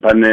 Pane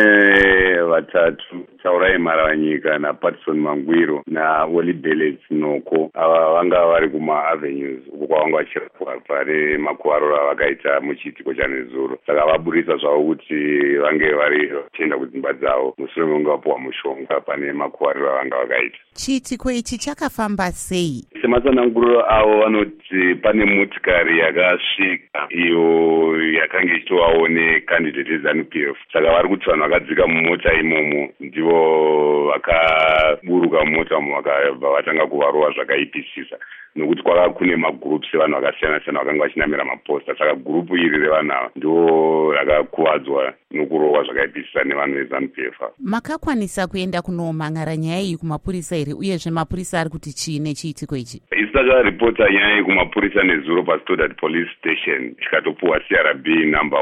vatatu, Chaurai Maravanyika naPatson Mangwiro naOli Bellet Noko. Ava vanga vari kuma-avenues uko kwavanga vachirapwa pari makuvariro avakaita muchiitiko chanezuro. Saka vaburisa zvavo kuti vange vari vachienda kudzimba dzavo mushure mekunge vapuwa mushonga pane makuvariro avanga vakaita. Chiitiko ichi chakafamba sei? Sematsananguriro avo vanoti pane motikari yakasvika iyo yakanga ichitovawo nekandidate yeZANU-PF. Saka vari kuti vanhu vakadzika mumota imomo ndivo vakaburuka mumota umo vakabva vatanga kuvarova zvakaipisisa, nokuti kwanga kune magroups evanhu vakasiyana siyana vakanga vachinamira maposta. Saka gurupu iri revanhu ava ndo rakakuvadzwa nokurohwa zvakaipisisa nevanhu veZANU-PF. Makakwanisa kuenda kunomhan'ara nyaya iyi kumapurisa here, uyezve mapurisa ari kuti chii nechiitiko ichi? Isi takaripota nyaya iyi kumapurisa nezuro paStodart Police Station tikatopuwa CRB number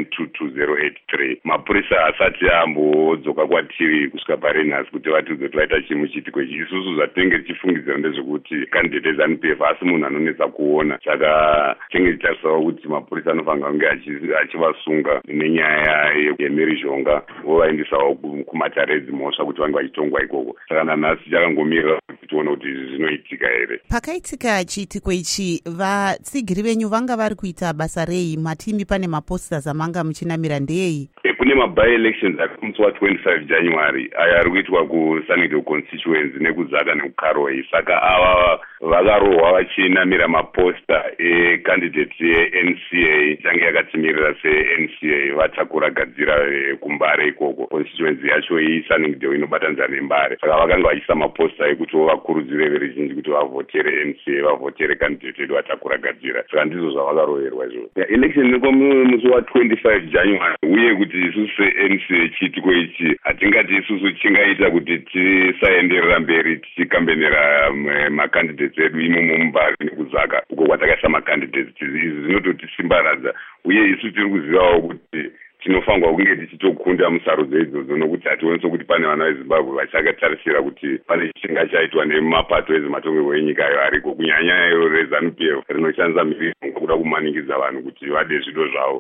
1922083. Mapurisa asati ambodzoka kwatiri kusvika parenhasi kuti vatiudze kuti vaita chii muchiitiko ichi. Isusu zvatinenge tichifungidzira ndezvekuti kandidate yeZANU-PF asi munhu anonetsa kuona. Saka tinenge tichitarisirawo kuti mapurisa anofanira kunge achivasunga nenyaya yemhirizhonga vovaendesawo kumatare edzimhosva kuti vange vachitongwa ikoko. Saka nanhasi chakangomirira kuti tione kuti izvi zvinoitika here. Pakaitika chiitiko ichi, vatsigiri venyu vanga vari kuita basa rei? Matimi pane maposters amanga muchinamira ndeyei? Kune maby-elections ari kumusi wa25 January aya ari kuitwa kuSunnydale constituency nekuzaka nekuKaroi. Saka ava vakarohwa vachinamira maposta ecandidate yeNCA change yakatimirira seNCA vatakura gadzira kuMbare ikoko. Constituency yacho iSunnydale inobatanidza neMbare. Saka vakanga vachiisa maposta ekuti vakurudzire veruzhinji kuti vavhotere NCA, vavhotere candidate yedu vatakura gadzira. Saka ndizvo zvavakaroverwa izvo. Election nekomusi wa25 January uye kuti isusu seNCA chiitiko ichi hatingati isusu chingaita kuti tisaenderera mberi tichikambenera makandidates edu imomo muMbare nekuzaka uko kwatakaisa makandidates. Izvi zvinototisimbaradza uye isusu tiri kuzivawo kuti tinofanirwa kunge tichitokunda musarudzo idzodzo, nokuti hationi sokuti pane vana veZimbabwe vachakatarisira kuti pane chinga chaitwa nemapato ezvematongerwo enyikayo ariko, kunyanya iro reZANU-PF rinoshandisa mhirizhonga kuda kumanikidza vanhu kuti vade zvido zvavo.